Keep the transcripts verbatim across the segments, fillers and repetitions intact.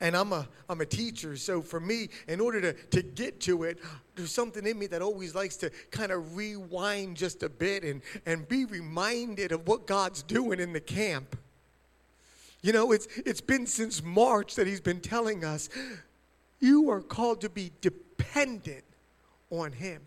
And I'm a I'm a teacher, so for me, in order to, to get to it, there's something in me that always likes to kind of rewind just a bit and, and be reminded of what God's doing in the camp. You know, it's it's been since March that he's been telling us, you are called to be dependent on him.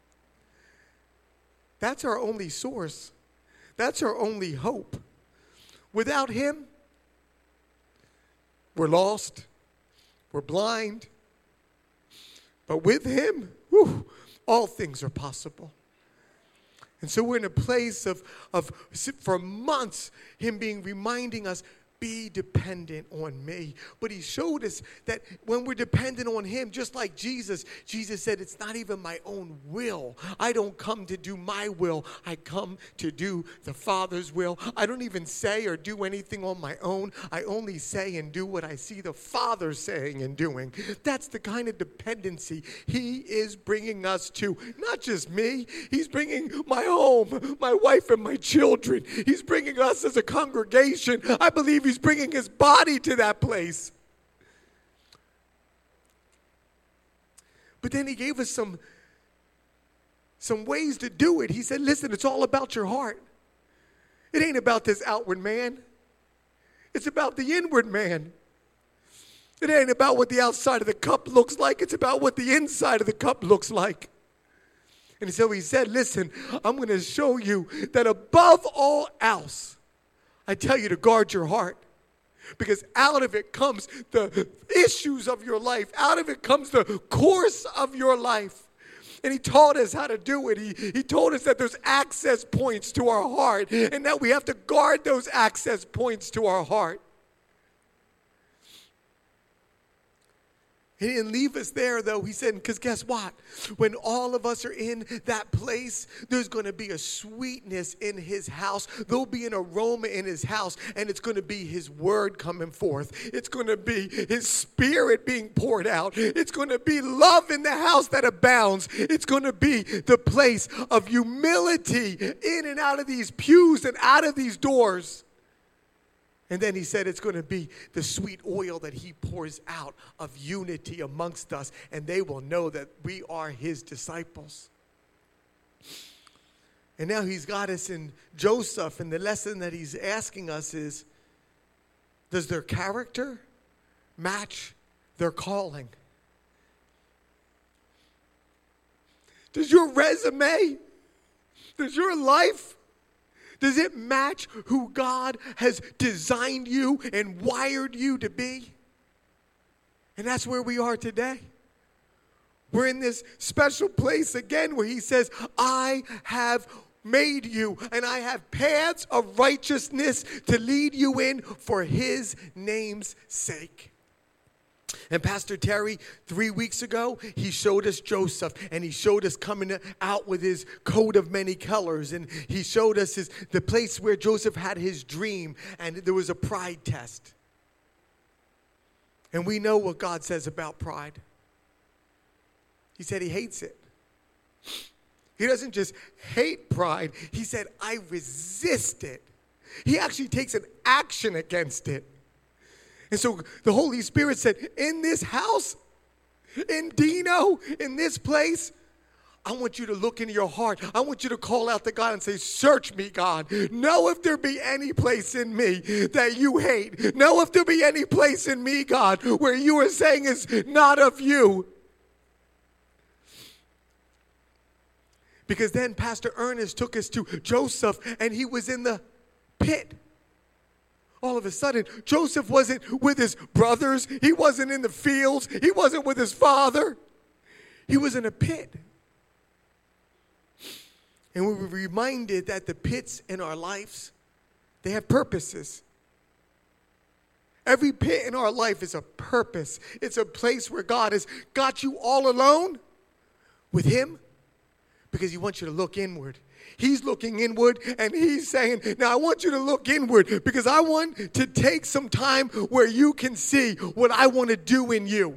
That's our only source. That's our only hope. Without him, we're lost. We're blind. But with him, whew, all things are possible. And so we're in a place of, of, for months, him being reminding us, be dependent on me. But he showed us that when we're dependent on him, just like Jesus, Jesus said, it's not even my own will. I don't come to do my will. I come to do the Father's will. I don't even say or do anything on my own. I only say and do what I see the Father saying and doing. That's the kind of dependency he is bringing us to. Not just me. He's bringing my home, my wife, and my children. He's bringing us as a congregation. I believe he's bringing his body to that place. But then he gave us some, some ways to do it. He said, listen, it's all about your heart. It ain't about this outward man. It's about the inward man. It ain't about what the outside of the cup looks like. It's about what the inside of the cup looks like. And so he said, listen, I'm going to show you that above all else, I tell you to guard your heart, because out of it comes the issues of your life. Out of it comes the course of your life. And he taught us how to do it. He, he told us that there's access points to our heart and that we have to guard those access points to our heart. He didn't leave us there, though. He said, because guess what? When all of us are in that place, there's going to be a sweetness in his house. There'll be an aroma in his house, and it's going to be his word coming forth. It's going to be his spirit being poured out. It's going to be love in the house that abounds. It's going to be the place of humility in and out of these pews and out of these doors. And then he said it's going to be the sweet oil that he pours out of unity amongst us, and they will know that we are his disciples. And now he's got us in Joseph, and the lesson that he's asking us is, does their character match their calling? Does your resume, does your life, does it match who God has designed you and wired you to be? And that's where we are today. We're in this special place again where he says, I have made you and I have paths of righteousness to lead you in for his name's sake. And Pastor Terry, three weeks ago, he showed us Joseph, and he showed us coming out with his coat of many colors, and he showed us his, the place where Joseph had his dream, and there was a pride test. And we know what God says about pride. He said he hates it. He doesn't just hate pride. He said, I resist it. He actually takes an action against it. And so the Holy Spirit said, in this house, in Dino, in this place, I want you to look into your heart. I want you to call out to God and say, search me, God. Know if there be any place in me that you hate. Know if there be any place in me, God, where you are saying is not of you. Because then Pastor Ernest took us to Joseph, and he was in the pit. All of a sudden, Joseph wasn't with his brothers. He wasn't in the fields. He wasn't with his father. He was in a pit. And we were reminded that the pits in our lives, they have purposes. Every pit in our life is a purpose. It's a place where God has got you all alone with him because he wants you to look inward. He's looking inward, and he's saying, now I want you to look inward because I want to take some time where you can see what I want to do in you.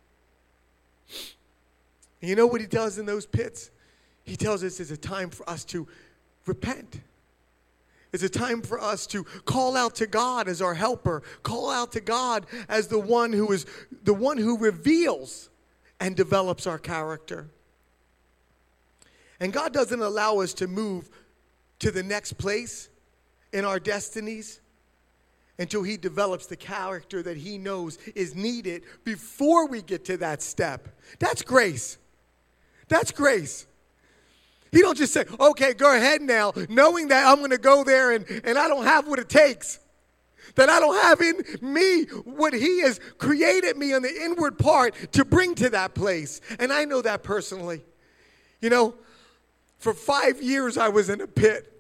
And you know what he does in those pits? He tells us it's a time for us to repent. It's a time for us to call out to God as our helper. Call out to God as the one who is the one who reveals and develops our character. And God doesn't allow us to move to the next place in our destinies until he develops the character that he knows is needed before we get to that step. That's grace. That's grace. He don't just say, okay, go ahead now, knowing that I'm going to go there and, and I don't have what it takes. That I don't have in me what he has created me on the inward part to bring to that place. And I know that personally. You know, for five years I was in a pit.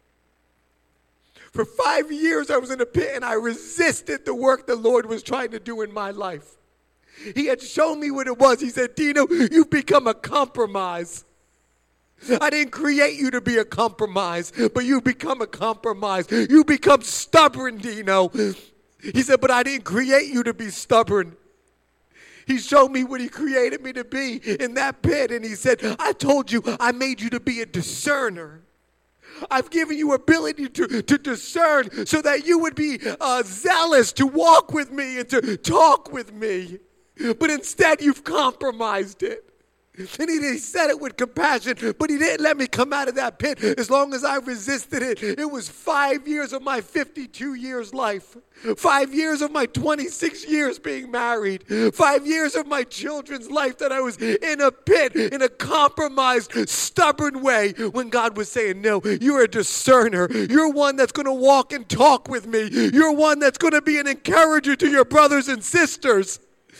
For five years I was in a pit and I resisted the work the Lord was trying to do in my life. He had shown me what it was. He said, Dino, you've become a compromise. I didn't create you to be a compromise, but you become a compromise. You become stubborn, Dino. He said, but I didn't create you to be stubborn. He showed me what he created me to be in that pit, and he said, I told you I made you to be a discerner. I've given you ability to, to discern so that you would be uh, zealous to walk with me and to talk with me. But instead, you've compromised it. And he, he said it with compassion, but he didn't let me come out of that pit as long as I resisted it. It was five years of my fifty-two years life. Five years of my twenty-six years being married. Five years of my children's life that I was in a pit, in a compromised, stubborn way when God was saying, no, you're a discerner. You're one that's going to walk and talk with me. You're one that's going to be an encourager to your brothers and sisters.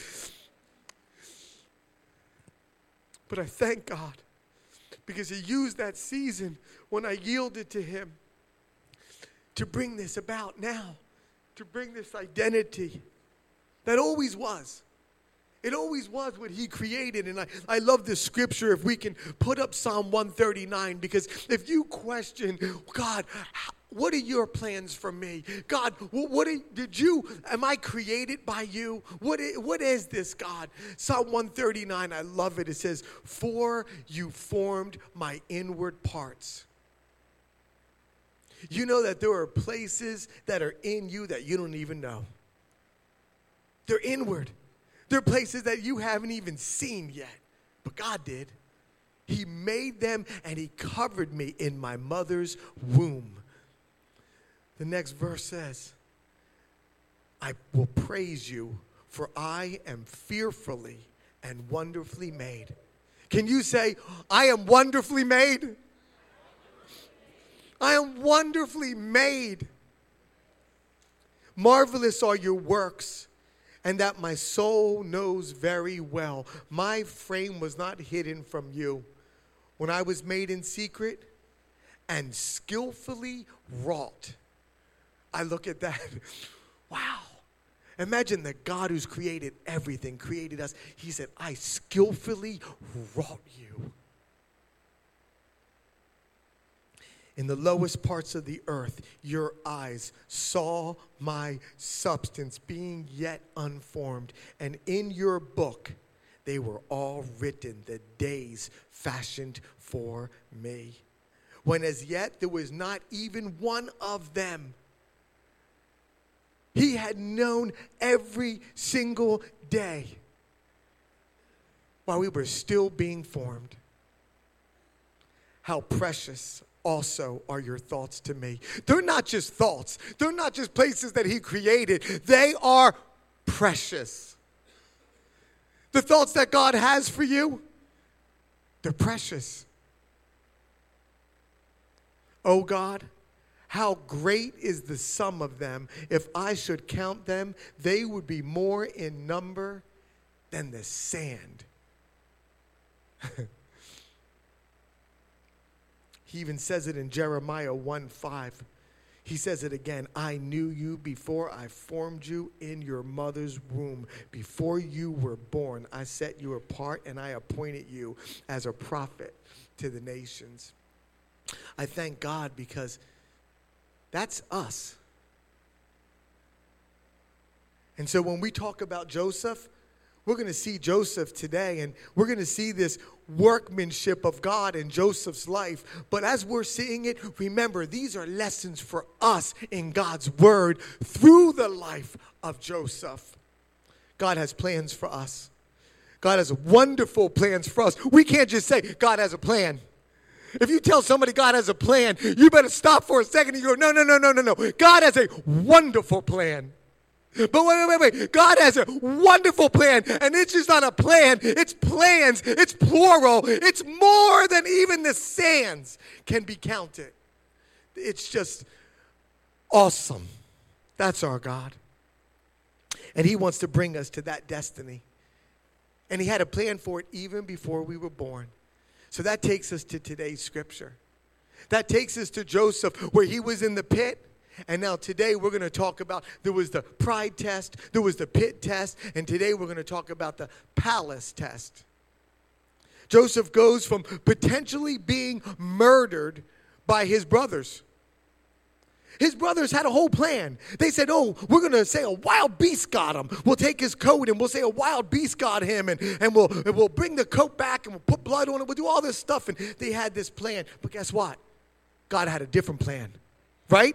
But I thank God because he used that season when I yielded to him to bring this about now, to bring this identity that always was. It always was what he created. And I, I love this scripture if we can put up Psalm one thirty-nine, because if you question, God, how, what are your plans for me? God, what are, did you, am I created by you? What is, what is this, God? Psalm one thirty-nine, I love it. It says, for you formed my inward parts. You know that there are places that are in you that you don't even know. They're inward. They're places that you haven't even seen yet, but God did. He made them and he covered me in my mother's womb. The next verse says, I will praise you, for I am fearfully and wonderfully made. Can you say, I am wonderfully made? I am wonderfully made. Marvelous are your works, and that my soul knows very well. My frame was not hidden from you when I was made in secret and skillfully wrought. I look at that. Wow. Imagine the God who's created everything, created us. He said, I skillfully wrought you. In the lowest parts of the earth, your eyes saw my substance being yet unformed. And in your book, they were all written, the days fashioned for me. When as yet there was not even one of them. He had known every single day while we were still being formed. How precious also are your thoughts to me. They're not just thoughts. They're not just places that he created. They are precious. The thoughts that God has for you, they're precious. Oh God, how great is the sum of them. If I should count them, they would be more in number than the sand. He even says it in Jeremiah one five. He says it again. I knew you before I formed you in your mother's womb. Before you were born, I set you apart and I appointed you as a prophet to the nations. I thank God because that's us. And so when we talk about Joseph, We're going to see Joseph today, and we're going to see this workmanship of God in Joseph's life. But as we're seeing it, remember, these are lessons for us in God's word through the life of Joseph. God has plans for us. God has wonderful plans for us. We can't just say God has a plan. If you tell somebody God has a plan, you better stop for a second and you go, no, no, no, no, no, no. God has a wonderful plan. But wait, wait, wait, wait. God has a wonderful plan, and it's just not a plan. It's plans. It's plural. It's more than even the sands can be counted. It's just awesome. That's our God. And he wants to bring us to that destiny. And he had a plan for it even before we were born. So that takes us to today's scripture. That takes us to Joseph, where he was in the pit. And now today we're going to talk about, there was the pride test, there was the pit test, and today we're going to talk about the palace test. Joseph goes from potentially being murdered by his brothers. His brothers had a whole plan. They said, oh, we're going to say a wild beast got him. We'll take his coat and we'll say a wild beast got him, and, and, we'll, and we'll bring the coat back and we'll put blood on it. We'll do all this stuff. And they had this plan. But guess what? God had a different plan, right?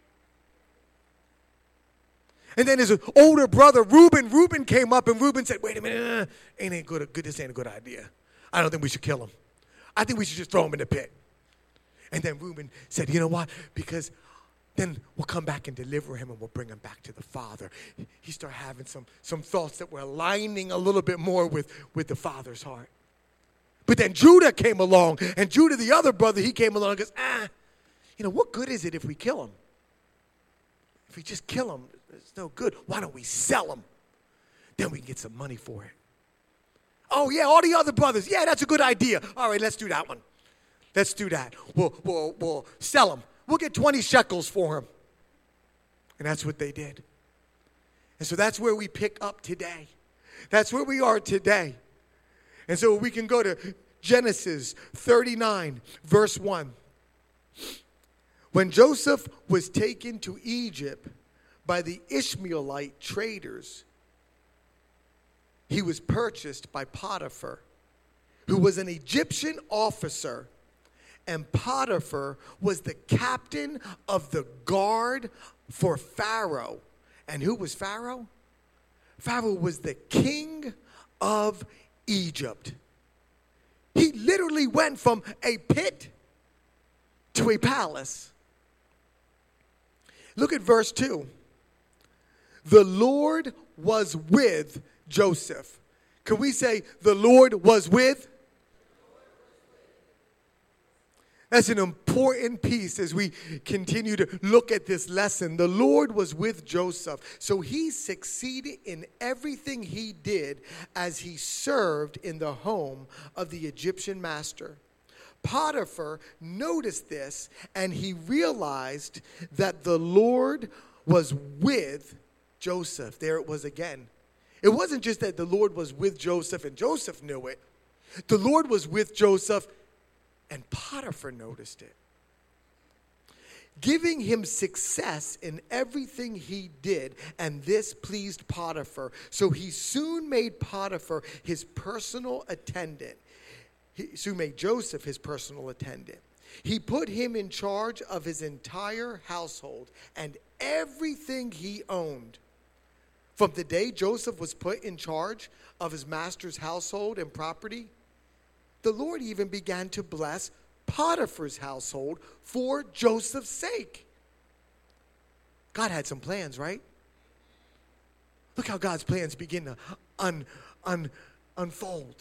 And then his older brother, Reuben, Reuben came up, and Reuben said, wait a minute, uh, ain't a good, good, this ain't a good idea. I don't think we should kill him. I think we should just throw him in the pit. And then Reuben said, you know what? Because then we'll come back and deliver him, and we'll bring him back to the Father. He started having some, some thoughts that were aligning a little bit more with, with the Father's heart. But then Judah came along, and Judah, the other brother, he came along and goes, ah, you know, what good is it if we kill him? If we just kill him, it's no good. Why don't we sell him? Then we can get some money for it. Oh, yeah, all the other brothers. Yeah, that's a good idea. All right, let's do that one. Let's do that. We'll, we'll, we'll sell him. We'll get twenty shekels for him. And that's what they did. And so that's where we pick up today. That's where we are today. And so we can go to Genesis thirty-nine, verse one. When Joseph was taken to Egypt by the Ishmaelite traders, he was purchased by Potiphar, who was an Egyptian officer, and Potiphar was the captain of the guard for Pharaoh. And who was Pharaoh? Pharaoh was the king of Egypt. He literally went from a pit to a palace. Look at verse two. The Lord was with Joseph. Can we say the Lord was with? That's an important piece as we continue to look at this lesson. The Lord was with Joseph. So he succeeded in everything he did as he served in the home of the Egyptian master. Potiphar noticed this, and he realized that the Lord was with Joseph. There it was again. It wasn't just that the Lord was with Joseph and Joseph knew it. The Lord was with Joseph, and Potiphar noticed it, giving him success in everything he did, and this pleased Potiphar. So he soon made Potiphar his personal attendant. He soon made Joseph his personal attendant. He put him in charge of his entire household and everything he owned. From the day Joseph was put in charge of his master's household and property, the Lord even began to bless Potiphar's household for Joseph's sake. God had some plans, right? Look how God's plans begin to un, un, unfold.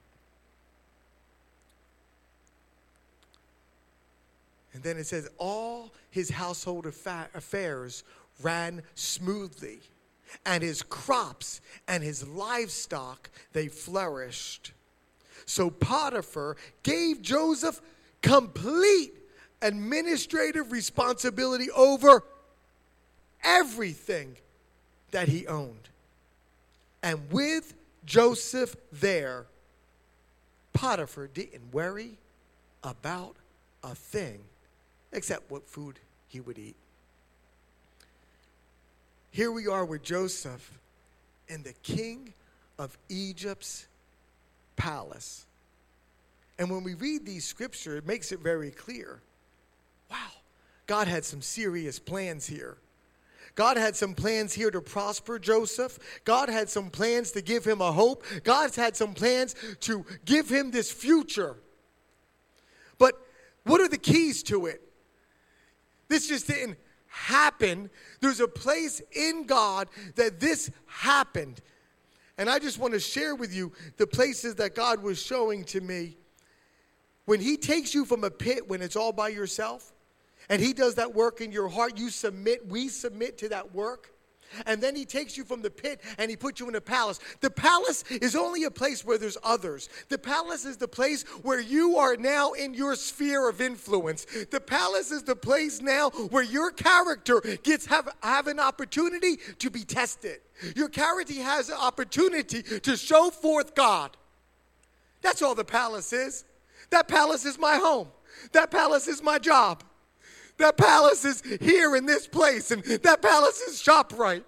And then it says, all his household affa- affairs ran smoothly, and his crops and his livestock, they flourished. So Potiphar gave Joseph complete administrative responsibility over everything that he owned. And with Joseph there, Potiphar didn't worry about a thing except what food he would eat. Here we are with Joseph, and the king of Egypt's palace. And when we read these scriptures, it makes it very clear. Wow, God had some serious plans here. God had some plans here to prosper Joseph. God had some plans to give him a hope. God's had some plans to give him this future. But what are the keys to it? This just didn't happen. There's a place in God that this happened. And I just want to share with you the places that God was showing to me. When he takes you from a pit when it's all by yourself, and he does that work in your heart, you submit, we submit to that work. And then he takes you from the pit and he puts you in a palace. The palace is only a place where there's others. The palace is the place where you are now in your sphere of influence. The palace is the place now where your character gets have, have an opportunity to be tested. Your character has an opportunity to show forth God. That's all the palace is. That palace is my home. That palace is my job. That palace is here in this place, and that palace is ShopRite.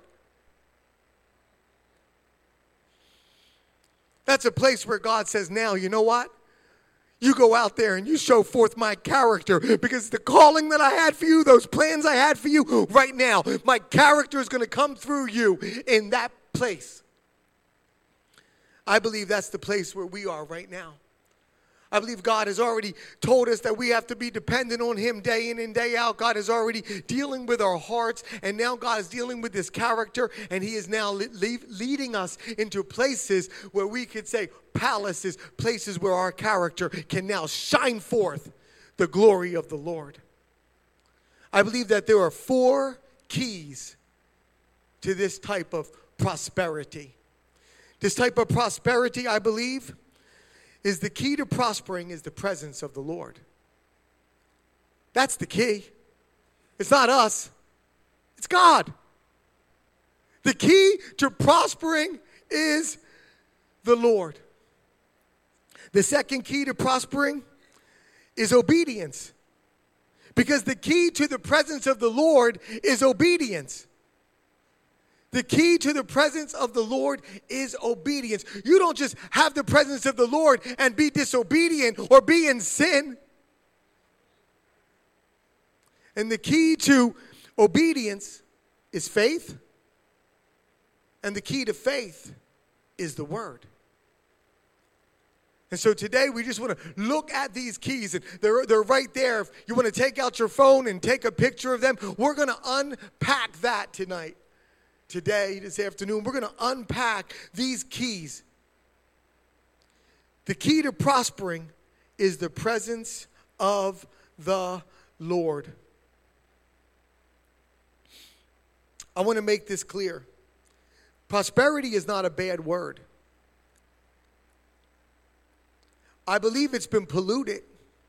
That's a place where God says, now, you know what? You go out there and you show forth my character, because the calling that I had for you, those plans I had for you right now, my character is going to come through you in that place. I believe that's the place where we are right now. I believe God has already told us that we have to be dependent on him day in and day out. God is already dealing with our hearts, and now God is dealing with this character, and he is now le- leading us into places where we could say palaces, places where our character can now shine forth the glory of the Lord. I believe that there are four keys to this type of prosperity. This type of prosperity, I believe, is the key to prospering is the presence of the Lord. That's the key. It's not us. It's God. The key to prospering is the Lord. The second key to prospering is obedience. Because the key to the presence of the Lord is obedience. The key to the presence of the Lord is obedience. You don't just have the presence of the Lord and be disobedient or be in sin. And the key to obedience is faith. And the key to faith is the word. And so today we just want to look at these keys, and they're, they're right there. If you want to take out your phone and take a picture of them, we're going to unpack that tonight. Today, this afternoon, we're going to unpack these keys. The key to prospering is the presence of the Lord. I want to make this clear. Prosperity is not a bad word. I believe it's been polluted.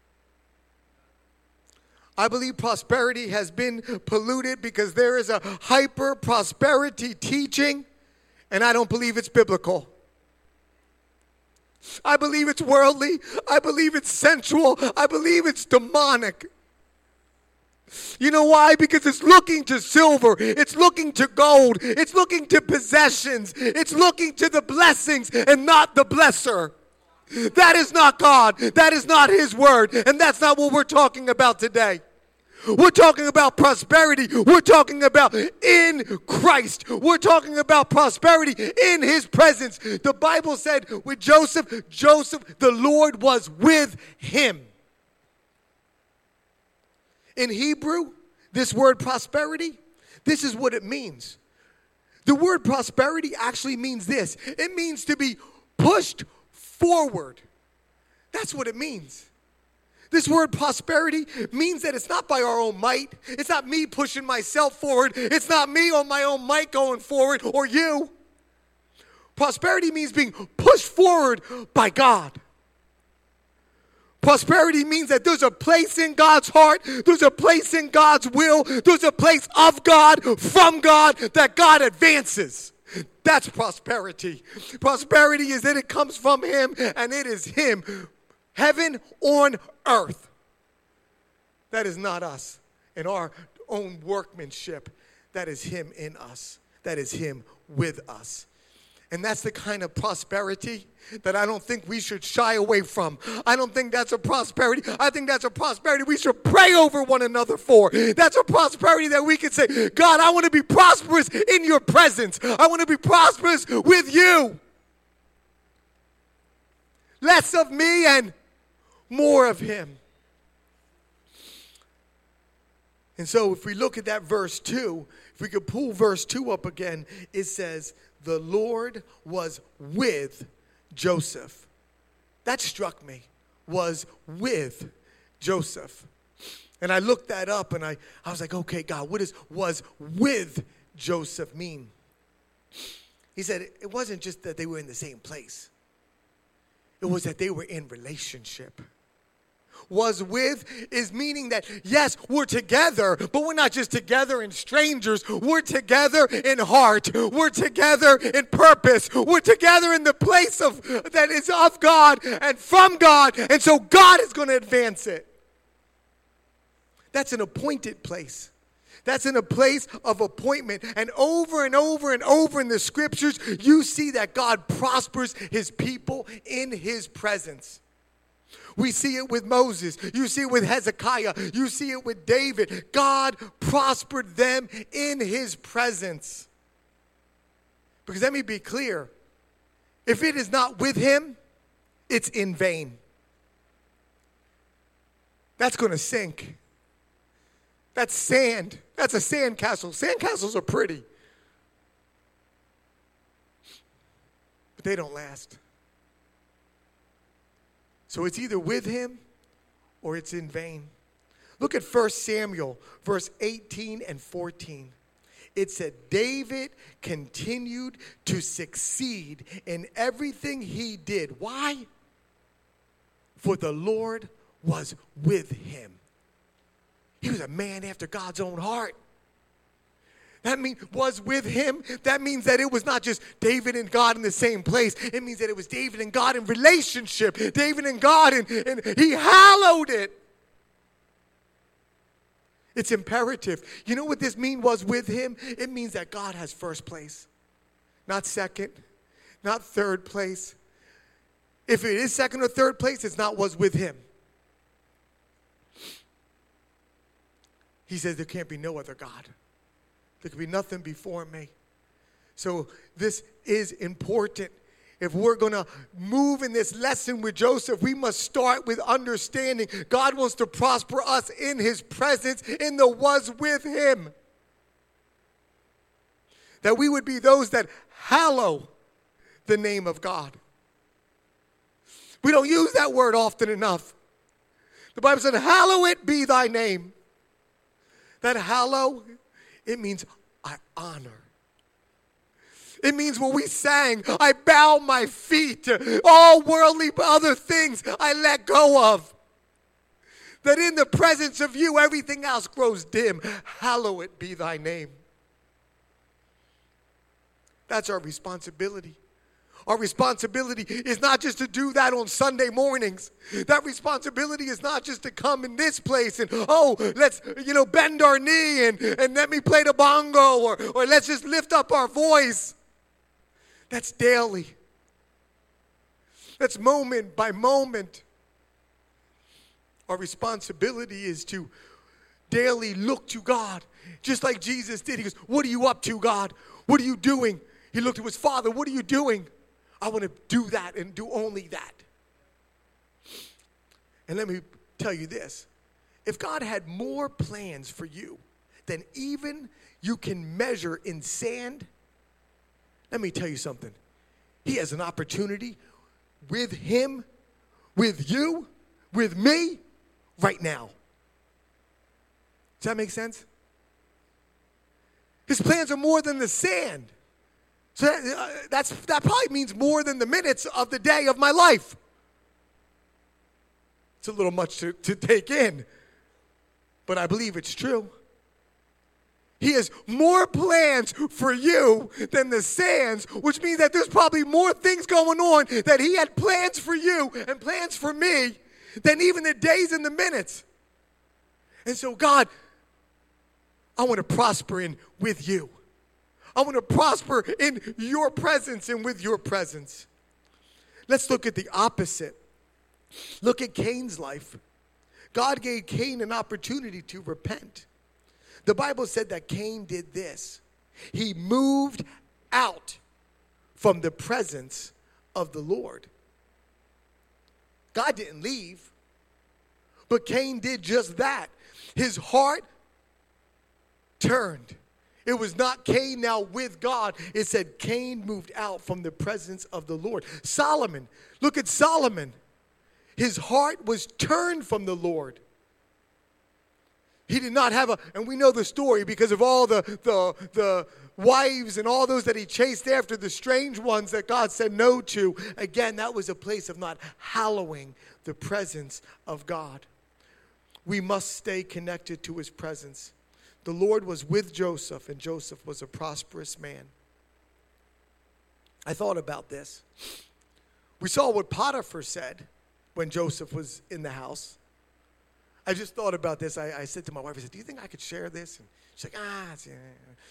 I believe prosperity has been polluted because there is a hyper prosperity teaching, and I don't believe it's biblical. I believe it's worldly. I believe it's sensual. I believe it's demonic. You know why? Because it's looking to silver. It's looking to gold. It's looking to possessions. It's looking to the blessings and not the blesser. That is not God. That is not his word. And that's not what we're talking about today. We're talking about prosperity. We're talking about in Christ. We're talking about prosperity in his presence. The Bible said with Joseph, Joseph, the Lord was with him. In Hebrew, this word prosperity, this is what it means. The word prosperity actually means this. It means to be pushed forward. That's what it means. This word prosperity means that it's not by our own might. It's not me pushing myself forward. It's not me on my own might going forward, or you. Prosperity means being pushed forward by God. Prosperity means that there's a place in God's heart, there's a place in God's will, there's a place of God, from God, that God advances. That's prosperity. Prosperity is that it comes from him, and it is him. Heaven on earth. That is not us and our own workmanship. That is him in us. That is him with us. And that's the kind of prosperity that I don't think we should shy away from. I don't think that's a prosperity. I think that's a prosperity we should pray over one another for. That's a prosperity that we can say, God, I want to be prosperous in your presence. I want to be prosperous with you. Less of me and more of him. And so if we look at that verse two, if we could pull verse two up again, it says, the Lord was with Joseph. That struck me, was with Joseph. And I looked that up and I, I was like, okay, God, what does was with Joseph mean? He said it wasn't just that they were in the same place. It was that they were in relationship. Was with is meaning that, yes, we're together, but we're not just together in strangers. We're together in heart. We're together in purpose. We're together in the place of that is of God and from God. And so God is going to advance it. That's an appointed place. That's in a place of appointment. And over and over and over in the scriptures, you see that God prospers his people in his presence. We see it with Moses. You see it with Hezekiah. You see it with David. God prospered them in his presence. Because let me be clear. If it is not with him, it's in vain. That's going to sink. That's sand. That's a sand castle. Sand castles are pretty. But they don't last. So it's either with him or it's in vain. Look at First Samuel, verse eighteen and fourteen. It said, David continued to succeed in everything he did. Why? For the Lord was with him. He was a man after God's own heart. That means was with him. That means that it was not just David and God in the same place. It means that it was David and God in relationship. David and God, and, and he hallowed it. It's imperative. You know what this mean was with him? It means that God has first place. Not second. Not third place. If it is second or third place, it's not was with him. He says there can't be no other God. There could be nothing before me. So this is important. If we're going to move in this lesson with Joseph, we must start with understanding God wants to prosper us in his presence, in the was with him. That we would be those that hallow the name of God. We don't use that word often enough. The Bible said, hallowed be thy name. That hallow, it means I honor. It means when we sang, I bow my feet. All worldly other things I let go of. That in the presence of you, everything else grows dim. Hallowed be thy name. That's our responsibility. Our responsibility is not just to do that on Sunday mornings. That responsibility is not just to come in this place and, oh, let's, you know, bend our knee and, and let me play the bongo, or, or let's just lift up our voice. That's daily. That's moment by moment. Our responsibility is to daily look to God, just like Jesus did. He goes, what are you up to, God? What are you doing? He looked to his Father. What are you doing? I want to do that and do only that. And let me tell you this. If God had more plans for you than even you can measure in sand, let me tell you something. He has an opportunity with him, with you, with me, right now. Does that make sense? His plans are more than the sand. So that, uh, that's, that probably means more than the minutes of the day of my life. It's a little much to, to take in, but I believe it's true. He has more plans for you than the sands, which means that there's probably more things going on that he had plans for you and plans for me than even the days and the minutes. And so, God, I want to prosper in with you. I want to prosper in your presence and with your presence. Let's look at the opposite. Look at Cain's life. God gave Cain an opportunity to repent. The Bible said that Cain did this. He moved out from the presence of the Lord. God didn't leave, but Cain did just that. His heart turned. It was not Cain now with God. It said Cain moved out from the presence of the Lord. Solomon, look at Solomon. His heart was turned from the Lord. He did not have a, and we know the story because of all the, the, the wives and all those that he chased after, the strange ones that God said no to. Again, that was a place of not hallowing the presence of God. We must stay connected to his presence. The Lord was with Joseph, and Joseph was a prosperous man. I thought about this. We saw what Potiphar said when Joseph was in the house. I just thought about this. I, I said to my wife, I said, do you think I could share this? And she's like, ah. It's, yeah.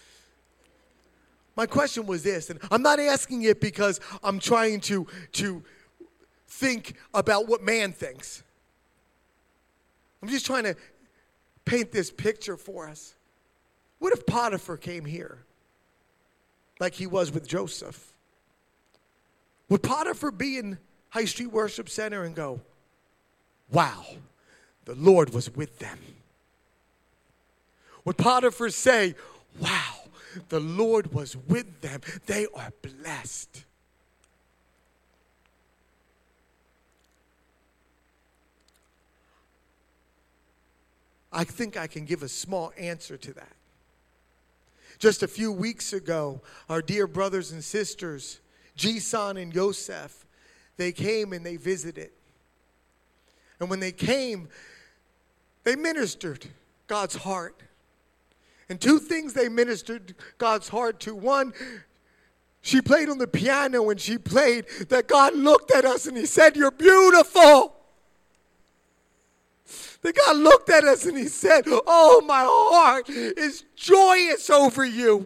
My question was this, and I'm not asking it because I'm trying to, to think about what man thinks. I'm just trying to paint this picture for us. What if Potiphar came here like he was with Joseph? Would Potiphar be in High Street Worship Center and go, wow, the Lord was with them? Would Potiphar say, wow, the Lord was with them. They are blessed. I think I can give a small answer to that. Just a few weeks ago, our dear brothers and sisters, Jisan and Yosef, they came and they visited. And when they came, they ministered God's heart. And two things they ministered God's heart to. One, she played on the piano and she played that God looked at us and he said, you're beautiful. That God looked at us and he said, oh, my heart is joyous over you.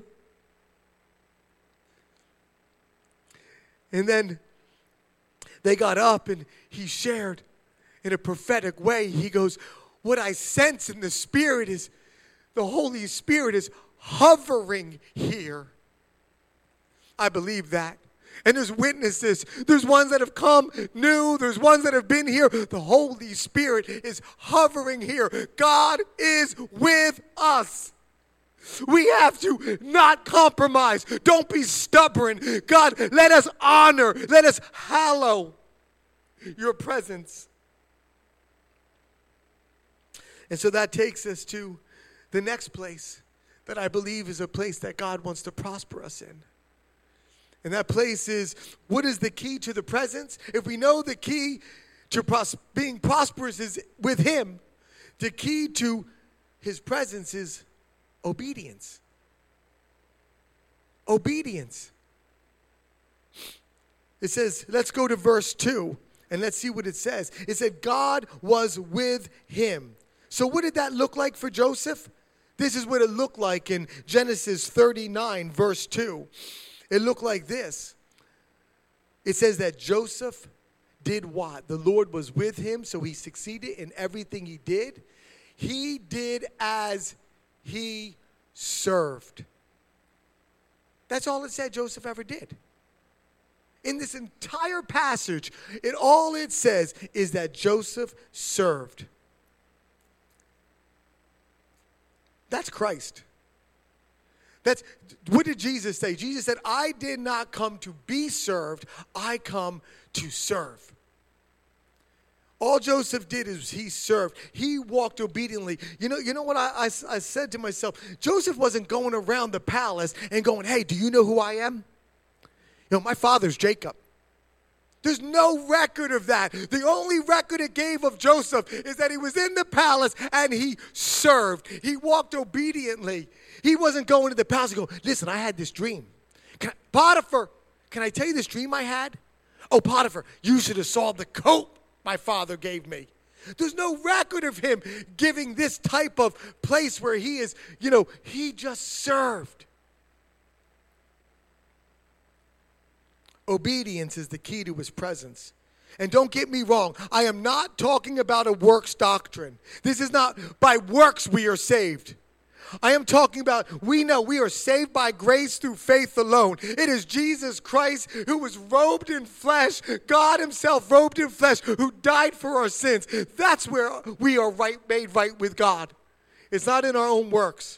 And then they got up and he shared in a prophetic way. He goes, what I sense in the Spirit is the Holy Spirit is hovering here. I believe that. And there's witnesses. There's ones that have come new. There's ones that have been here. The Holy Spirit is hovering here. God is with us. We have to not compromise. Don't be stubborn. God, let us honor. Let us hallow your presence. And so that takes us to the next place that I believe is a place that God wants to prosper us in. And that place is, what is the key to the presence? If we know the key to pros- being prosperous is with him, the key to his presence is obedience. Obedience. It says, let's go to verse two, and let's see what it says. It said, God was with him. So what did that look like for Joseph? This is what it looked like in Genesis thirty-nine, verse two. It looked like this. It says that Joseph did what? The Lord was with him, so he succeeded in everything he did. He did as he served. That's all it said Joseph ever did. In this entire passage, it all it says is that Joseph served. That's Christ. That's, what did Jesus say? Jesus said, I did not come to be served, I come to serve. All Joseph did is he served. He walked obediently. You know, you know what I, I, I said to myself? Joseph wasn't going around the palace and going, hey, do you know who I am? You know, my father's Jacob. There's no record of that. The only record it gave of Joseph is that he was in the palace and he served. He walked obediently. He wasn't going to the palace and go, listen, I had this dream. Can I, Potiphar, can I tell you this dream I had? Oh, Potiphar, you should have saw the coat my father gave me. There's no record of him giving this type of place where he is, you know, he just served. Obedience is the key to his presence. And don't get me wrong, I am not talking about a works doctrine. This is not by works we are saved. I am talking about, we know we are saved by grace through faith alone. It is Jesus Christ who was robed in flesh, God himself robed in flesh, who died for our sins. That's where we are right, made right with God. It's not in our own works.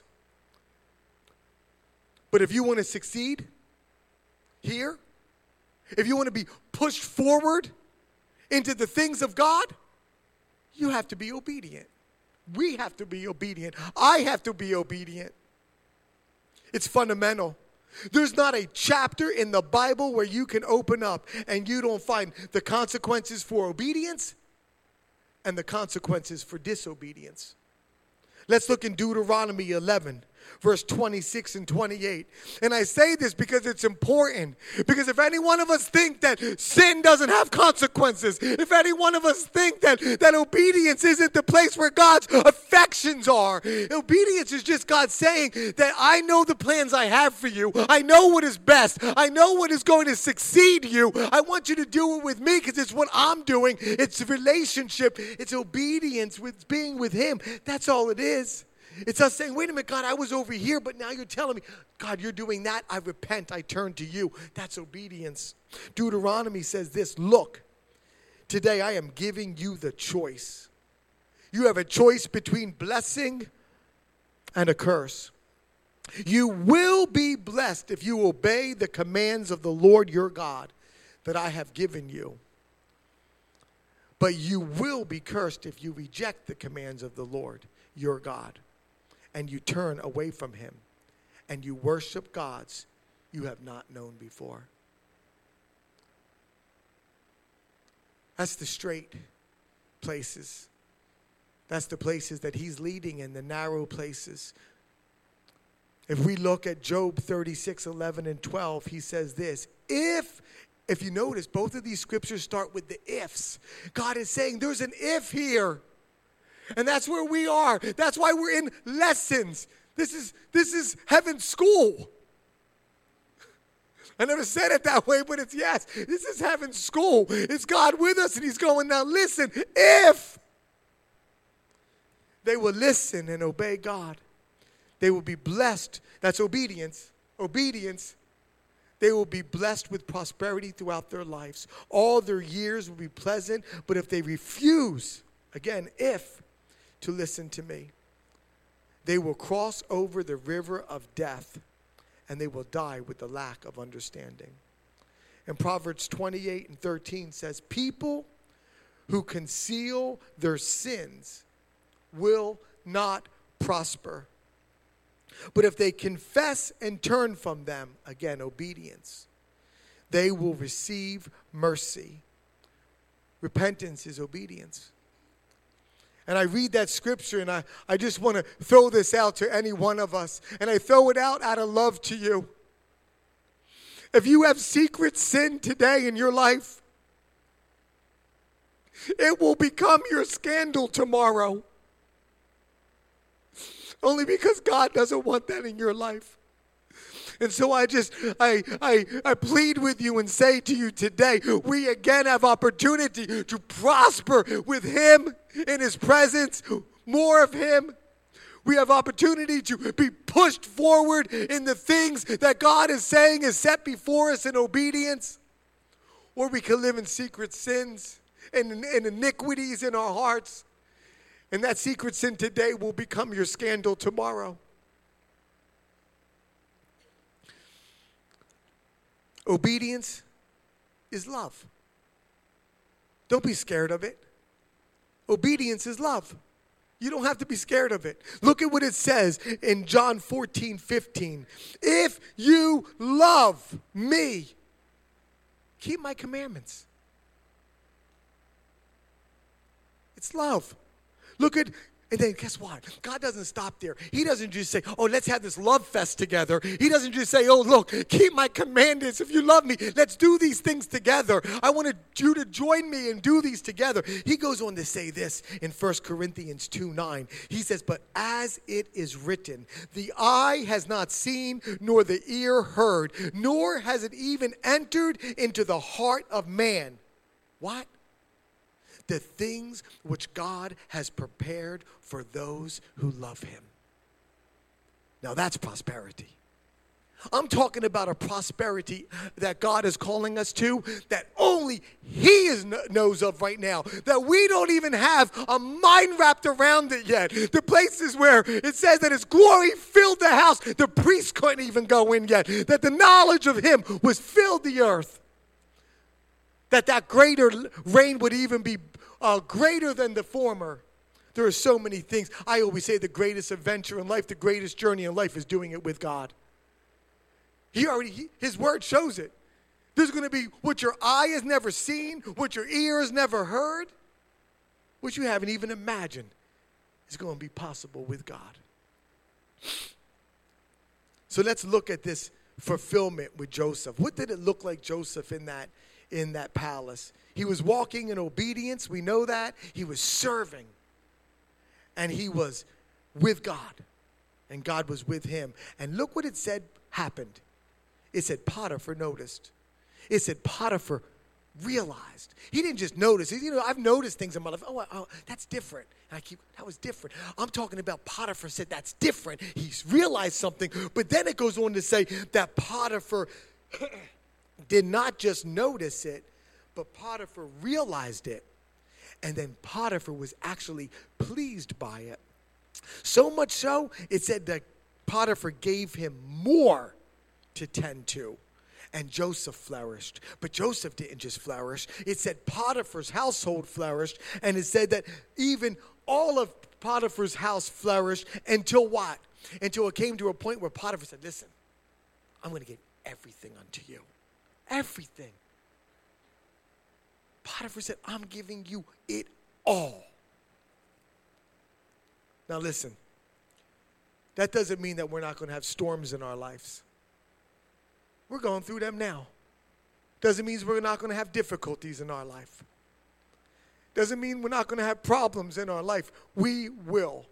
But if you want to succeed here, if you want to be pushed forward into the things of God, you have to be obedient. We have to be obedient. I have to be obedient. It's fundamental. There's not a chapter in the Bible where you can open up and you don't find the consequences for obedience and the consequences for disobedience. Let's look in Deuteronomy eleven, verse twenty-six and twenty-eight. And I say this because it's important. Because if any one of us think that sin doesn't have consequences, if any one of us think that, that obedience isn't the place where God's affections are, obedience is just God saying that I know the plans I have for you. I know what is best. I know what is going to succeed you. I want you to do it with me because it's what I'm doing. It's a relationship. It's obedience with being with him. That's all it is. It's us saying, wait a minute, God, I was over here, but now you're telling me, God, you're doing that. I repent. I turn to you. That's obedience. Deuteronomy says this, look, today I am giving you the choice. You have a choice between blessing and a curse. You will be blessed if you obey the commands of the Lord your God that I have given you. But you will be cursed if you reject the commands of the Lord your God, and you turn away from him, and you worship gods you have not known before. That's the straight places. That's the places that he's leading in, the narrow places. If we look at Job thirty-six, eleven, and twelve, he says this, if, if you notice, both of these scriptures start with the ifs. God is saying there's an if here. And that's where we are. That's why we're in lessons. This is, this is heaven's school. I never said it that way, but it's yes. This is heaven's school. It's God with us, and he's going, now listen, if they will listen and obey God, they will be blessed. That's obedience. Obedience. They will be blessed with prosperity throughout their lives. All their years will be pleasant, but if they refuse, again, if, to listen to me, they will cross over the river of death, and they will die with the lack of understanding. And Proverbs twenty-eight and thirteen says, people who conceal their sins will not prosper. But if they confess and turn from them, again, obedience, they will receive mercy. Repentance is obedience. And I read that scripture, and I, I just want to throw this out to any one of us. And I throw it out out of love to you. If you have secret sin today in your life, it will become your scandal tomorrow. Only because God doesn't want that in your life. And so I just, I, I, I plead with you and say to you today, we again have opportunity to prosper with him in his presence, more of him. We have opportunity to be pushed forward in the things that God is saying is set before us in obedience. Or we can live in secret sins and, and iniquities in our hearts. And that secret sin today will become your scandal tomorrow. Obedience is love. Don't be scared of it. Obedience is love. You don't have to be scared of it. Look at what it says in John fourteen, fifteen. If you love me, keep my commandments. It's love. Look at And then guess what? God doesn't stop there. He doesn't just say, oh, let's have this love fest together. He doesn't just say, oh, look, keep my commandments. If you love me, let's do these things together. I want you to join me and do these together. He goes on to say this in First Corinthians two nine. He says, but as it is written, the eye has not seen, nor the ear heard, nor has it even entered into the heart of man. What? The things which God has prepared for those who love him. Now that's prosperity. I'm talking about a prosperity that God is calling us to that only he is, knows of right now, that we don't even have a mind wrapped around it yet. The places where it says that his glory filled the house, the priests couldn't even go in yet, that the knowledge of him was filled the earth, that that greater reign would even be Uh, greater than the former. There are so many things. I always say the greatest adventure in life, the greatest journey in life is doing it with God. He already, he, his word shows it. There's going to be what your eye has never seen, what your ear has never heard, what you haven't even imagined is going to be possible with God. So let's look at this fulfillment with Joseph. What did it look like Joseph in that, in that palace? He was walking in obedience. We know that. He was serving. And he was with God. And God was with him. And look what it said happened. It said Potiphar noticed. It said Potiphar realized. He didn't just notice. You know, I've noticed things in my life. Oh, oh that's different. And I keep, that was different. I'm talking about Potiphar said that's different. He's realized something. But then it goes on to say that Potiphar did not just notice it, but Potiphar realized it, and then Potiphar was actually pleased by it. So much so, it said that Potiphar gave him more to tend to, and Joseph flourished. But Joseph didn't just flourish. It said Potiphar's household flourished, and it said that even all of Potiphar's house flourished until what? Until it came to a point where Potiphar said, listen, I'm going to give everything unto you. Everything. Potiphar said, I'm giving you it all. Now listen, that doesn't mean that we're not going to have storms in our lives. We're going through them now. Doesn't mean we're not going to have difficulties in our life. Doesn't mean we're not going to have problems in our life. We will.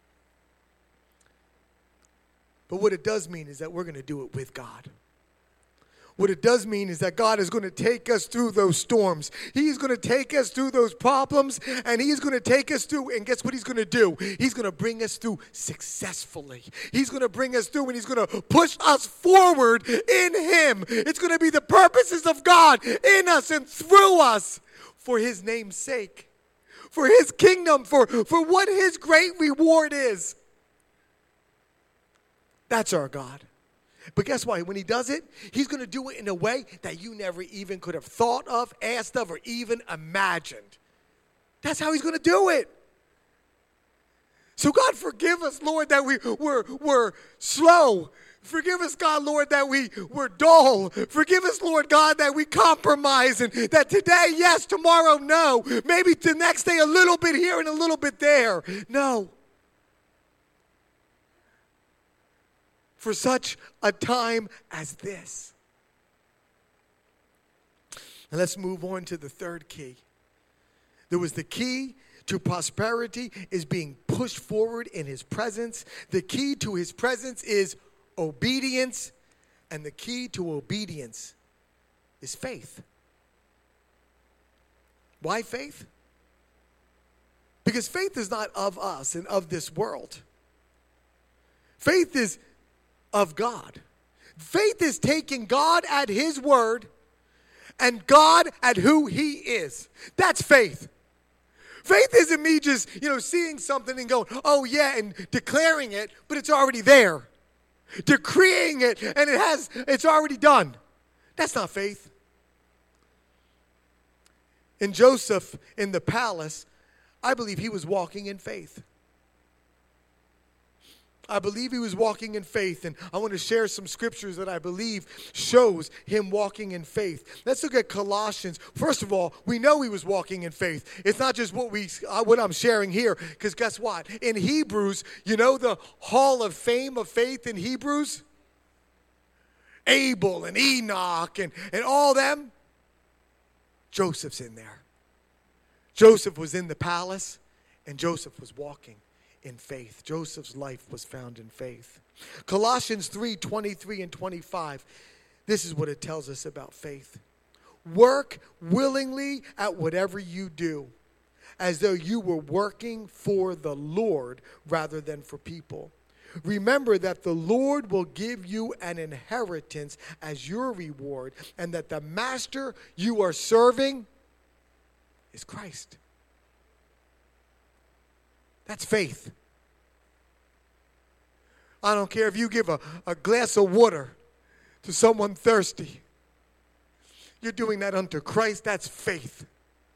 But what it does mean is that we're going to do it with God. What it does mean is that God is going to take us through those storms. He's going to take us through those problems, and he's going to take us through, and guess what he's going to do? He's going to bring us through successfully. He's going to bring us through, and he's going to push us forward in him. It's going to be the purposes of God in us and through us for his name's sake, for his kingdom, for, for what his great reward is. That's our God. But guess what? When he does it, he's going to do it in a way that you never even could have thought of, asked of, or even imagined. That's how he's going to do it. So God, forgive us, Lord, that we, we're, we're slow. Forgive us, God, Lord, that we, we're dull. Forgive us, Lord God, that we compromise and that today, yes, tomorrow, no. Maybe the next day a little bit here and a little bit there. No. For such a time as this. And let's move on to the third key. There was the key to prosperity is being pushed forward in his presence. The key to his presence is obedience. And the key to obedience is faith. Why faith? Because faith is not of us and of this world. Faith is of God. Faith is taking God at his word and God at who he is. That's faith. Faith isn't me just, you know, seeing something and going, oh yeah, and declaring it, but it's already there. Decreeing it and it has, it's already done. That's not faith. And Joseph in the palace, I believe he was walking in faith. I believe he was walking in faith, and I want to share some scriptures that I believe shows him walking in faith. Let's look at Colossians. First of all, we know he was walking in faith. It's not just what we, uh, what I'm sharing here, because guess what? In Hebrews, you know the Hall of Fame of faith in Hebrews? Abel and Enoch and, and all them. Joseph's in there. Joseph was in the palace, and Joseph was walking in faith. Joseph's life was found in faith. Colossians three, twenty-three and twenty-five. This is what it tells us about faith. Work willingly at whatever you do, as though you were working for the Lord rather than for people. Remember that the Lord will give you an inheritance as your reward, and that the master you are serving is Christ. That's faith. I don't care if you give a, a glass of water to someone thirsty. You're doing that unto Christ. That's faith.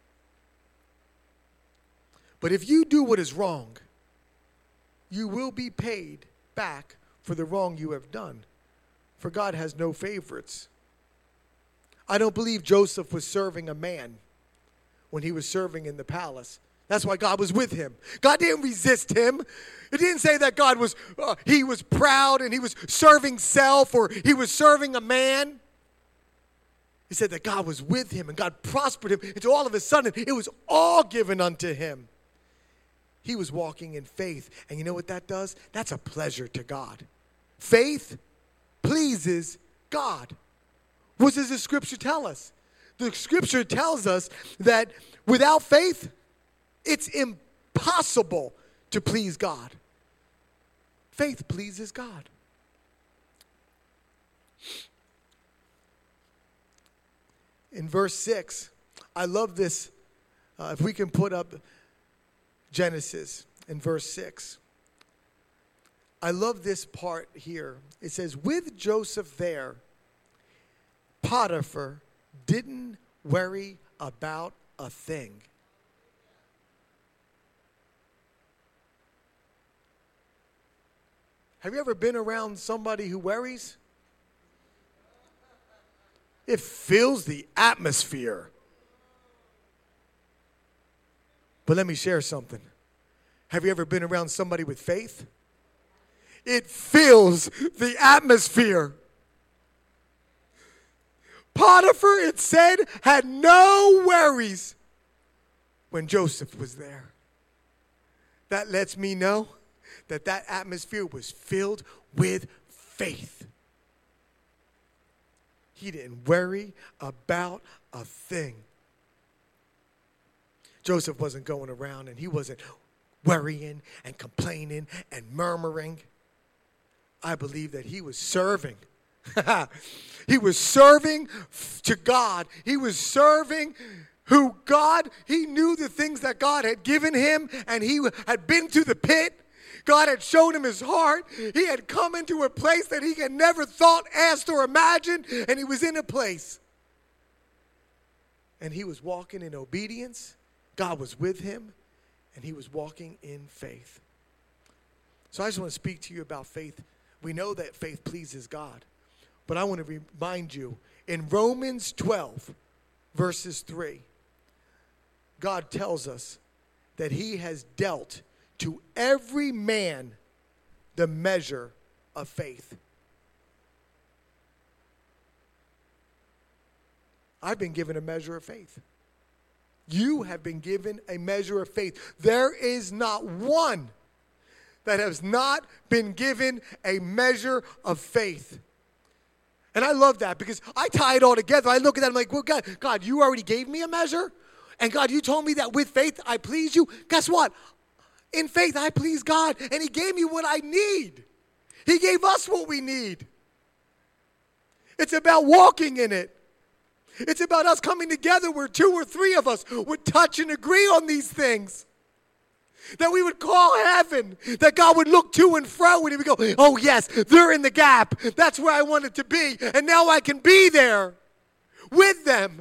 But if you do what is wrong, you will be paid back for the wrong you have done. For God has no favorites. I don't believe Joseph was serving a man when he was serving in the palace. That's why God was with him. God didn't resist him. It didn't say that God was, uh, he was proud and he was serving self or he was serving a man. He said that God was with him and God prospered him. And all of a sudden, it was all given unto him. He was walking in faith. And you know what that does? That's a pleasure to God. Faith pleases God. What does the scripture tell us? The scripture tells us that without faith, it's impossible to please God. Faith pleases God. In verse six, I love this. Uh, if we can put up Genesis in verse six. I love this part here. It says, with Joseph there, Potiphar didn't worry about a thing. Have you ever been around somebody who worries? It fills the atmosphere. But let me share something. Have you ever been around somebody with faith? It fills the atmosphere. Potiphar, it said, had no worries when Joseph was there. That lets me know that that atmosphere was filled with faith. He didn't worry about a thing. Joseph wasn't going around and he wasn't worrying and complaining and murmuring. I believe that he was serving. He was serving to God. He was serving who God, he knew the things that God had given him, and he had been to the pit. God had shown him his heart. He had come into a place that he had never thought, asked, or imagined, and he was in a place. And he was walking in obedience. God was with him, and he was walking in faith. So I just want to speak to you about faith. We know that faith pleases God. But I want to remind you, in Romans twelve, verses three, God tells us that he has dealt to every man the measure of faith. I've been given a measure of faith. You have been given a measure of faith. There is not one that has not been given a measure of faith. And I love that because I tie it all together. I look at that, I'm like, well, God, God, you already gave me a measure? And God, you told me that with faith I please you. Guess what? In faith I please God. And he gave me what I need. He gave us what we need. It's about walking in it. It's about us coming together where two or three of us would touch and agree on these things. That we would call heaven. That God would look to and fro and he would go, oh yes, they're in the gap. That's where I wanted to be. And now I can be there with them.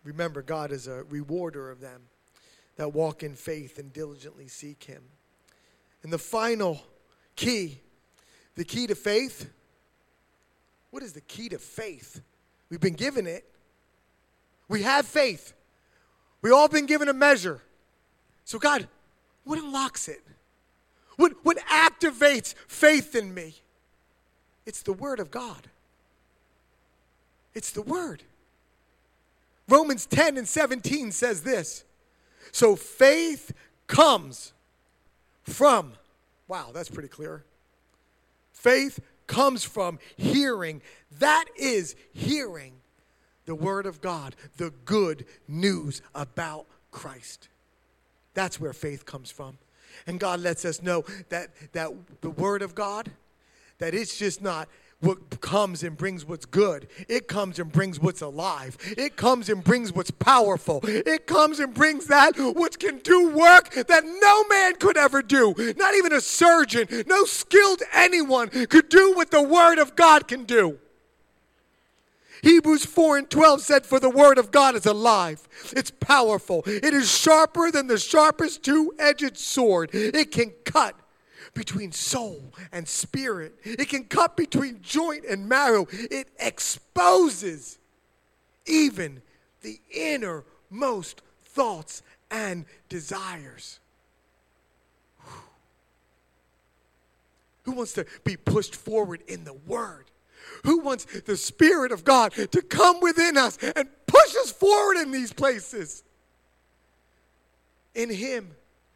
Remember, God is a rewarder of them that walk in faith and diligently seek him. And the final key, the key to faith. What is the key to faith? We've been given it. We have faith. We've all been given a measure. So God, what unlocks it? What, what activates faith in me? It's the Word of God. It's the Word. Romans ten and seventeen says this. So faith comes from, wow, that's pretty clear. Faith comes from hearing. That is hearing the Word of God, the good news about Christ. That's where faith comes from. And God lets us know that, that the Word of God, that it's just not what comes and brings what's good. It comes and brings what's alive. It comes and brings what's powerful. It comes and brings that which can do work that no man could ever do. Not even a surgeon, no skilled anyone could do what the Word of God can do. Hebrews four and twelve said, for the Word of God is alive. It's powerful. It is sharper than the sharpest two-edged sword. It can cut between soul and spirit. It can cut between joint and marrow. It exposes even the innermost thoughts and desires. Whew. Who wants to be pushed forward in the Word? Who wants the Spirit of God to come within us and push us forward in these places? In Him.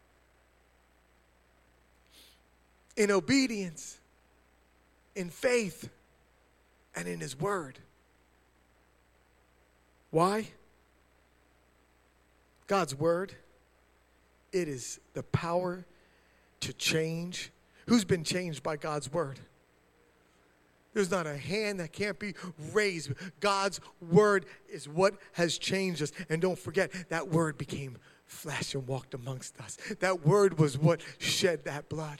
In obedience, in faith, and in His Word. Why? God's Word, it is the power to change. Who's been changed by God's Word? There's not a hand that can't be raised. God's Word is what has changed us. And don't forget, that Word became flesh and walked amongst us. That Word was what shed that blood.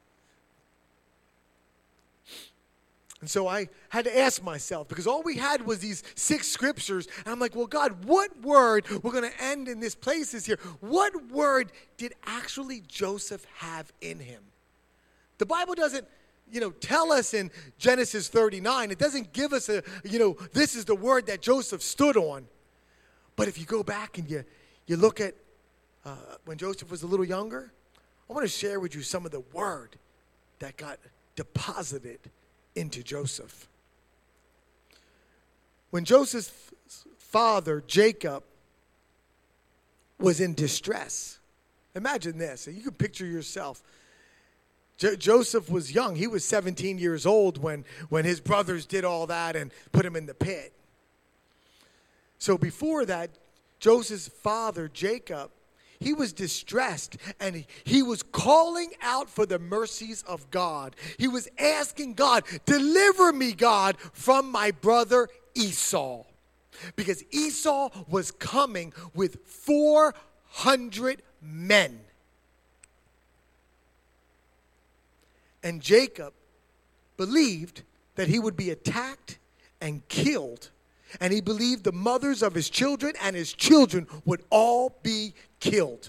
And so I had to ask myself, because all we had was these six scriptures. And I'm like, well, God, what word, we're going to end in this place is here. What word did actually Joseph have in him? The Bible doesn't, you know, tell us in Genesis thirty-nine. It doesn't give us a, you know, this is the word that Joseph stood on. But if you go back and you, you look at uh, when Joseph was a little younger, I want to share with you some of the word that got deposited into Joseph. When Joseph's father, Jacob, was in distress, imagine this. You can picture yourself. Jo- Joseph was young. He was seventeen years old when, when his brothers did all that and put him in the pit. So before that, Joseph's father, Jacob, he was distressed, and he was calling out for the mercies of God. He was asking God, deliver me, God, from my brother Esau. Because Esau was coming with four hundred men. And Jacob believed that he would be attacked and killed. And he believed the mothers of his children and his children would all be killed.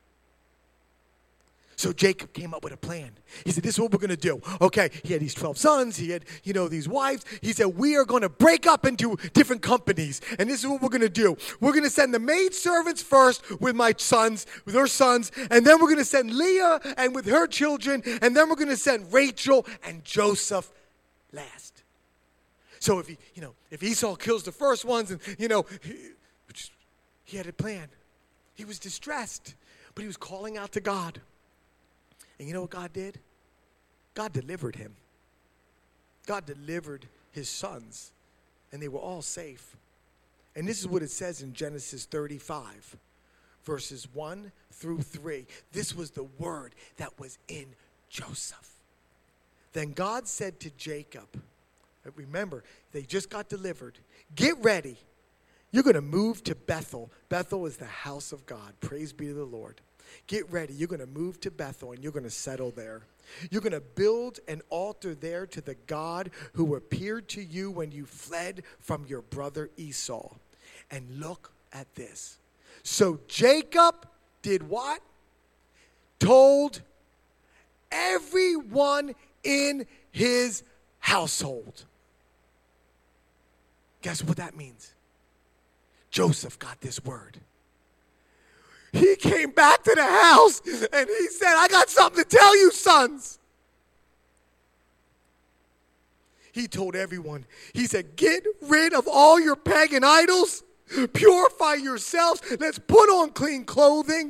So Jacob came up with a plan. He said, this is what we're going to do. Okay, he had these twelve sons. He had, you know, these wives. He said, we are going to break up into different companies. And this is what we're going to do. We're going to send the maidservants first with my sons, with her sons. And then we're going to send Leah and with her children. And then we're going to send Rachel and Joseph last. So if he, you know, if Esau kills the first ones, and you know, he, he had a plan. He was distressed, but he was calling out to God. And you know what God did? God delivered him. God delivered his sons, and they were all safe. And this is what it says in Genesis thirty-five, verses one through three. This was the word that was in Joseph. Then God said to Jacob, remember, they just got delivered. Get ready. You're going to move to Bethel. Bethel is the house of God. Praise be to the Lord. Get ready. You're going to move to Bethel, and you're going to settle there. You're going to build an altar there to the God who appeared to you when you fled from your brother Esau. And look at this. So Jacob did what? Told everyone in his household. Guess what that means? Joseph got this word. He came back to the house and he said, I got something to tell you, sons. He told everyone, he said, get rid of all your pagan idols, purify yourselves, let's put on clean clothing.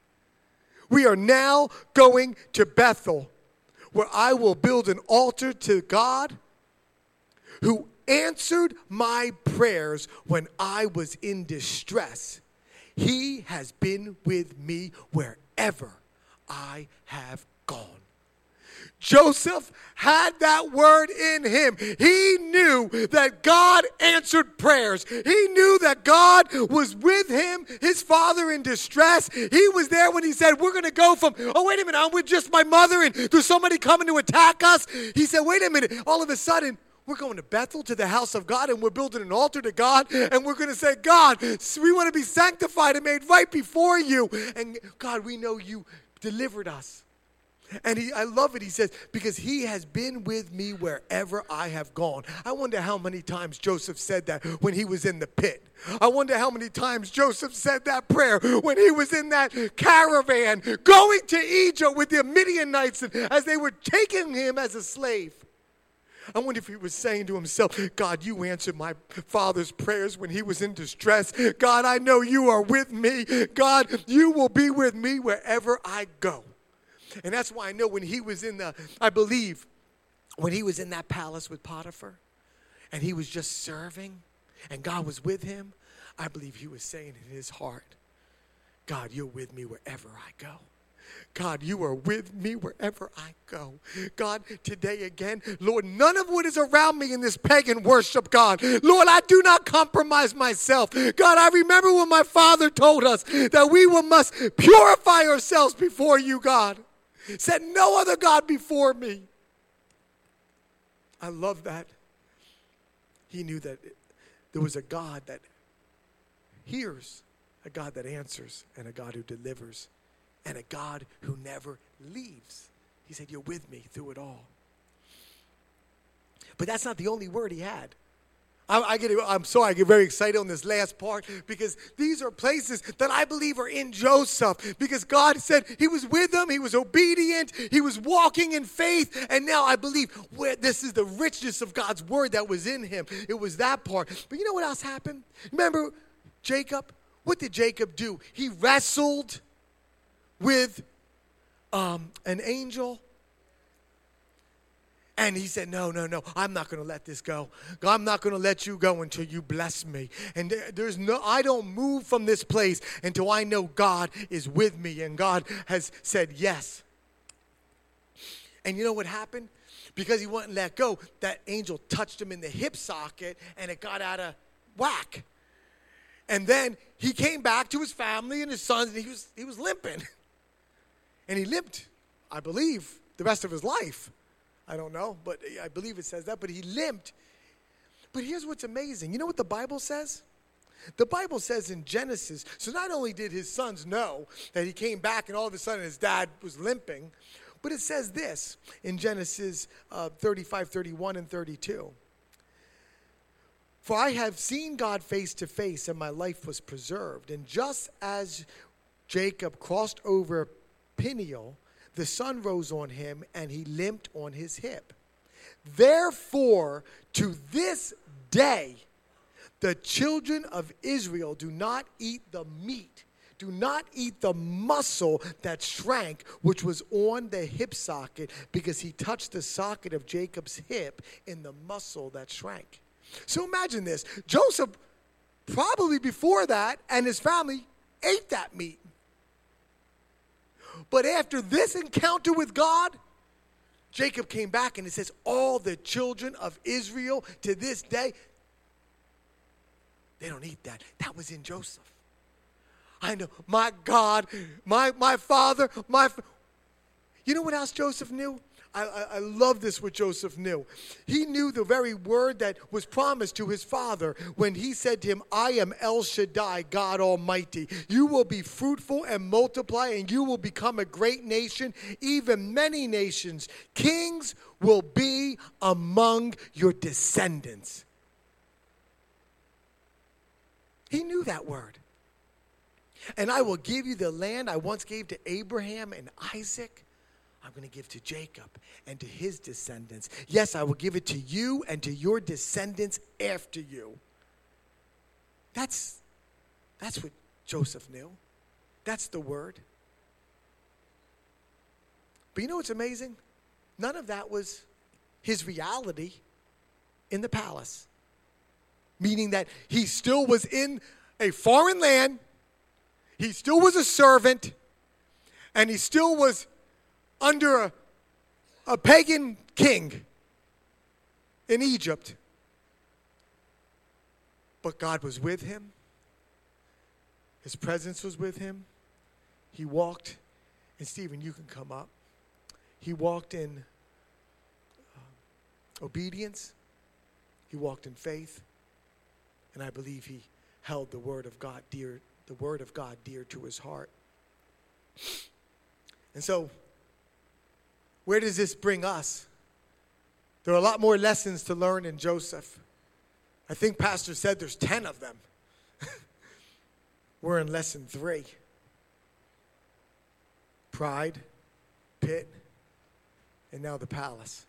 We are now going to Bethel, where I will build an altar to God who answered my prayers when I was in distress. He has been with me wherever I have gone. Joseph had that word in him. He knew that God answered prayers. He knew that God was with him, his father in distress. He was there when he said, we're going to go from, oh, wait a minute, I'm with just my mother and there's somebody coming to attack us. He said, wait a minute, all of a sudden, we're going to Bethel, to the house of God, and we're building an altar to God, and we're going to say, God, we want to be sanctified and made right before you. And God, we know you delivered us. And he, I love it. He says, because he has been with me wherever I have gone. I wonder how many times Joseph said that when he was in the pit. I wonder how many times Joseph said that prayer when he was in that caravan going to Egypt with the Midianites as they were taking him as a slave. I wonder if he was saying to himself, God, you answered my father's prayers when he was in distress. God, I know you are with me. God, you will be with me wherever I go. And that's why I know when he was in the, I believe, when he was in that palace with Potiphar, and he was just serving, and God was with him, I believe he was saying in his heart, God, you're with me wherever I go. God, you are with me wherever I go. God, today again, Lord, none of what is around me in this pagan worship, God. Lord, I do not compromise myself. God, I remember when my father told us that we will, must purify ourselves before you, God. Said no other God before me. I love that. He knew that there was a God that hears, a God that answers, and a God who delivers, and a God who never leaves. He said, you're with me through it all. But that's not the only word he had. I, I get, I'm sorry, I get very excited on this last part because these are places that I believe are in Joseph because God said he was with them, he was obedient, he was walking in faith, and now I believe where this is the richness of God's word that was in him. It was that part. But you know what else happened? Remember Jacob? What did Jacob do? He wrestled with um, an angel. And he said, no, no, no, I'm not going to let this go. I'm not going to let you go until you bless me. And there's no, I don't move from this place until I know God is with me and God has said yes. And you know what happened? Because he wouldn't let go, that angel touched him in the hip socket and it got out of whack. And then he came back to his family and his sons and he was, he was limping. And he limped, I believe, the rest of his life. I don't know, but I believe it says that. But he limped. But here's what's amazing. You know what the Bible says? The Bible says in Genesis, so not only did his sons know that he came back and all of a sudden his dad was limping, but it says this in Genesis uh, thirty-five, thirty-one, and thirty-two. For I have seen God face to face, and my life was preserved. And just as Jacob crossed over Peniel, the sun rose on him, and he limped on his hip. Therefore, to this day, the children of Israel do not eat the meat, do not eat the muscle that shrank, which was on the hip socket, because he touched the socket of Jacob's hip in the muscle that shrank. So imagine this. Joseph, probably before that, and his family ate that meat. But after this encounter with God, Jacob came back and it says, all the children of Israel to this day, they don't eat that. That was in Joseph. I know, my God, my, my father, my... You know what else Joseph knew? I, I, I love this what Joseph knew. He knew the very word that was promised to his father when he said to him, I am El Shaddai, God Almighty. You will be fruitful and multiply, and you will become a great nation, even many nations. Kings will be among your descendants. He knew that word. And I will give you the land I once gave to Abraham and Isaac. I'm going to give to Jacob and to his descendants. Yes, I will give it to you and to your descendants after you. That's, that's what Joseph knew. That's the word. But you know what's amazing? None of that was his reality in the palace. Meaning that he still was in a foreign land. He still was a servant. And he still was under a, a pagan king in Egypt. But God was with him. His presence was with him. He walked, and Stephen, you can come up. He walked in uh, obedience. He walked in faith. And I believe he held the word of God dear, the word of God dear to his heart. And so, where does this bring us? There are a lot more lessons to learn in Joseph. I think Pastor said there's ten of them. We're in lesson three. Pride, pit, and now the palace.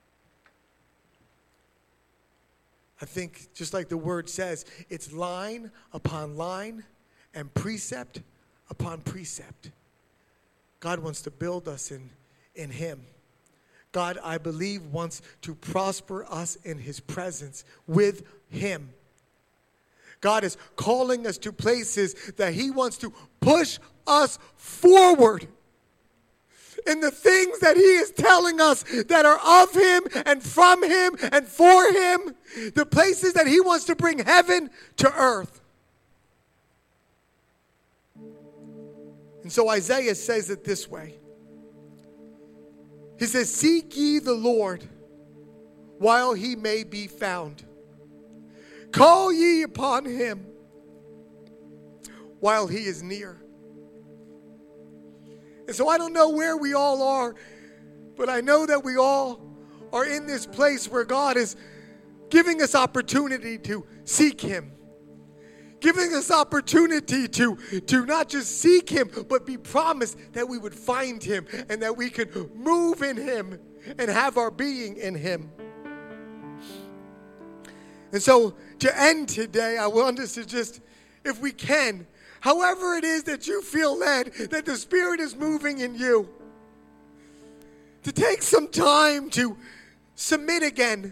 I think, just like the word says, it's line upon line and precept upon precept. God wants to build us in in him. God, I believe, wants to prosper us in his presence with him. God is calling us to places that he wants to push us forward in the things that he is telling us that are of him and from him and for him, the places that he wants to bring heaven to earth. And so Isaiah says it this way. He says, seek ye the Lord while he may be found. Call ye upon him while he is near. And so I don't know where we all are, but I know that we all are in this place where God is giving us opportunity to seek him. Giving us opportunity to, to not just seek him, but be promised that we would find him and that we could move in him and have our being in him. And so to end today, I want us to just, if we can, however it is that you feel led, that the Spirit is moving in you, to take some time to submit again.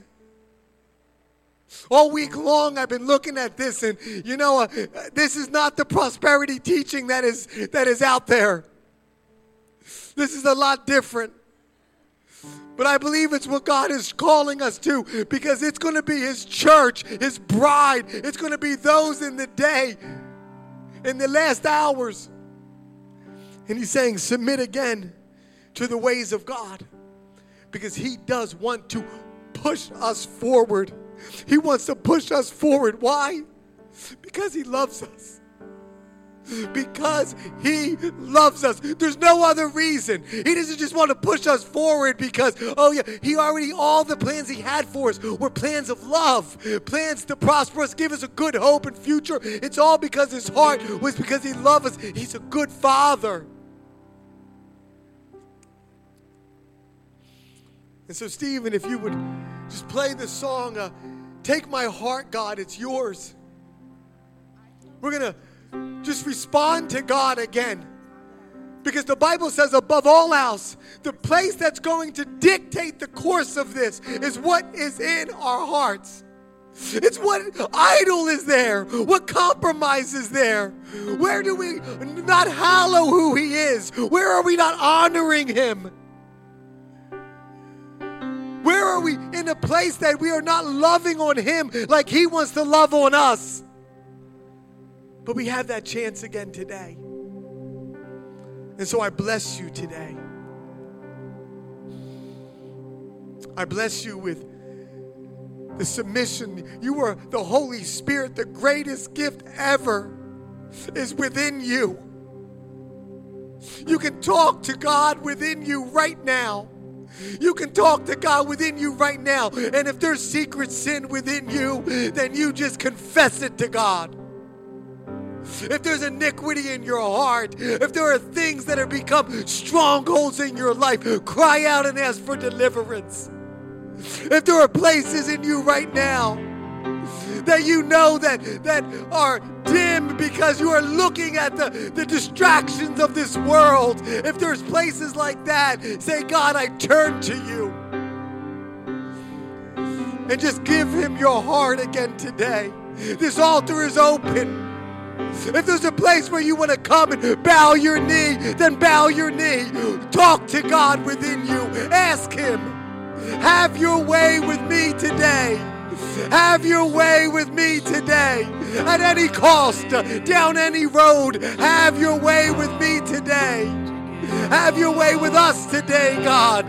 All week long I've been looking at this, and you know, uh, this is not the prosperity teaching that is that is out there. This is a lot different. But I believe it's what God is calling us to, because it's going to be his church, his bride. It's going to be those in the day, in the last hours. And he's saying, submit again to the ways of God, because he does want to push us forward. He wants to push us forward. Why? Because he loves us. Because he loves us. There's no other reason. He doesn't just want to push us forward because, oh yeah, he already, all the plans he had for us were plans of love, plans to prosper us, give us a good hope and future. It's all because his heart was because he loves us. He's a good father. And so, Stephen, if you would just play the song, uh, Take My Heart, God, It's Yours. We're going to just respond to God again. Because the Bible says, above all else, the place that's going to dictate the course of this is what is in our hearts. It's what idol is there, what compromise is there. Where do we not hallow who he is? Where are we not honoring him? Where are we in a place that we are not loving on him like he wants to love on us? But we have that chance again today. And so I bless you today. I bless you with the submission. You are the Holy Spirit. The greatest gift ever is within you. You can talk to God within you right now. You can talk to God within you right now. And if there's secret sin within you, then you just confess it to God. If there's iniquity in your heart, if there are things that have become strongholds in your life, cry out and ask for deliverance. If there are places in you right now that you know that, that are dim because you are looking at the, the distractions of this world, if there's places like that, say, God, I turn to you. And just give him your heart again today. This altar is open. If there's a place where you want to come and bow your knee, then bow your knee. Talk to God within you. Ask him, have your way with me today. Have your way with me today. At any cost, down any road, have your way with me today. Have your way with us today, God.